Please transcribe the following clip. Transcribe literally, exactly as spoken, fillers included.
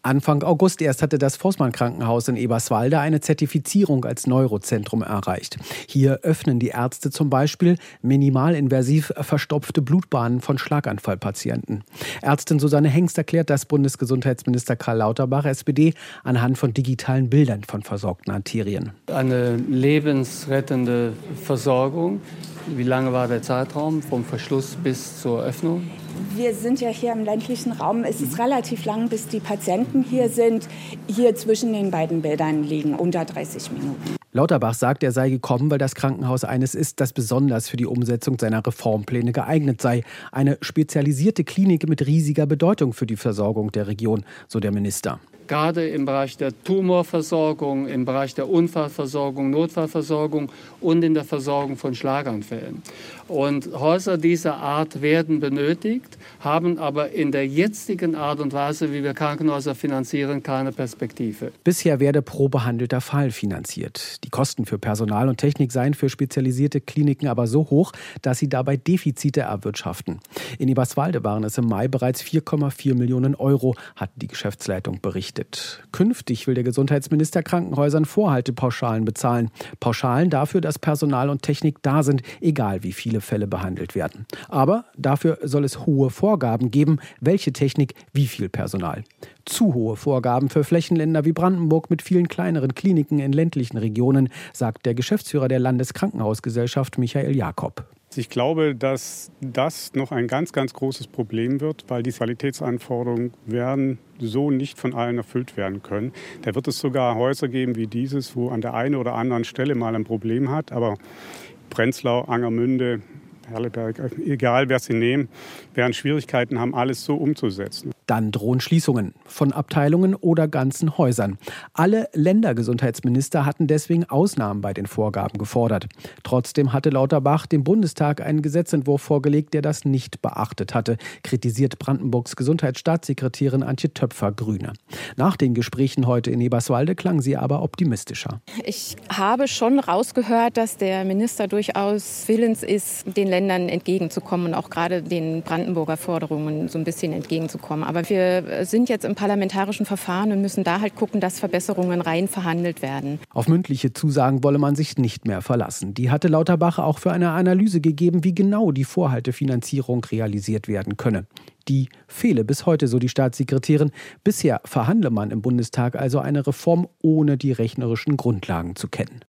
Anfang August erst hatte das Forssmann-Krankenhaus in Eberswalde eine Zertifizierung als Neurozentrum erreicht. Hier öffnen die Ärzte zum Beispiel minimalinvasiv verstopfte Blutbahnen von Schlaganfallpatienten. Ärztin Susanne Hengst erklärt das Bundesgesundheitsminister Karl Lauterbach, S P D, anhand von digitalen Bildern von versorgten Arterien. Eine lebensrettende Versorgung. Wie lange war der Zeitraum vom Verschluss bis zur Öffnung? Wir sind ja hier im ländlichen Raum. Es ist relativ lang, bis die Patienten hier sind. Hier zwischen den beiden Bildern liegen unter dreißig Minuten. Lauterbach sagt, er sei gekommen, weil das Krankenhaus eines ist, das besonders für die Umsetzung seiner Reformpläne geeignet sei. Eine spezialisierte Klinik mit riesiger Bedeutung für die Versorgung der Region, so der Minister. Gerade im Bereich der Tumorversorgung, im Bereich der Unfallversorgung, Notfallversorgung und in der Versorgung von Schlaganfällen. Und Häuser dieser Art werden benötigt, haben aber in der jetzigen Art und Weise, wie wir Krankenhäuser finanzieren, keine Perspektive. Bisher werde pro behandelter Fall finanziert. Die Kosten für Personal und Technik seien für spezialisierte Kliniken aber so hoch, dass sie dabei Defizite erwirtschaften. In Eberswalde waren es im Mai bereits vier Komma vier Millionen Euro, hat die Geschäftsleitung berichtet. Künftig will der Gesundheitsminister Krankenhäusern Vorhaltepauschalen bezahlen. Pauschalen dafür, dass Personal und Technik da sind, egal wie viele Fälle behandelt werden. Aber dafür soll es hohe Vorgaben geben, welche Technik, wie viel Personal. Zu hohe Vorgaben für Flächenländer wie Brandenburg mit vielen kleineren Kliniken in ländlichen Regionen, sagt der Geschäftsführer der Landeskrankenhausgesellschaft Michael Jakob. Ich glaube, dass das noch ein ganz, ganz großes Problem wird, weil die Qualitätsanforderungen werden so nicht von allen erfüllt werden können. Da wird es sogar Häuser geben wie dieses, wo an der einen oder anderen Stelle mal ein Problem hat. Aber Prenzlau, Angermünde, Herleberg, egal wer sie nehmen, werden Schwierigkeiten haben, alles so umzusetzen. Dann drohen Schließungen von Abteilungen oder ganzen Häusern. Alle Ländergesundheitsminister hatten deswegen Ausnahmen bei den Vorgaben gefordert. Trotzdem hatte Lauterbach dem Bundestag einen Gesetzentwurf vorgelegt, der das nicht beachtet hatte, kritisiert Brandenburgs Gesundheitsstaatssekretärin Antje Töpfer, Grüne. Nach den Gesprächen heute in Eberswalde klang sie aber optimistischer. Ich habe schon rausgehört, dass der Minister durchaus willens ist, den Ländern entgegenzukommen und auch gerade den Brandenburger Forderungen so ein bisschen entgegenzukommen. Aber wir sind jetzt im parlamentarischen Verfahren und müssen da halt gucken, dass Verbesserungen rein verhandelt werden. Auf mündliche Zusagen wolle man sich nicht mehr verlassen. Die hatte Lauterbach auch für eine Analyse gegeben, wie genau die Vorhaltefinanzierung realisiert werden könne. Die fehle bis heute, so die Staatssekretärin. Bisher verhandle man im Bundestag also eine Reform, ohne die rechnerischen Grundlagen zu kennen.